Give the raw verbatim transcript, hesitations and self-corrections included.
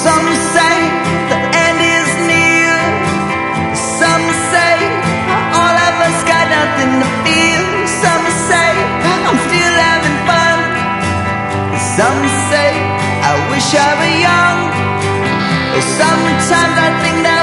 Some say the end is near. Some say all of us got nothing to fear. Some say I'm still having fun. Some say I wish I were young. Sometimes I think that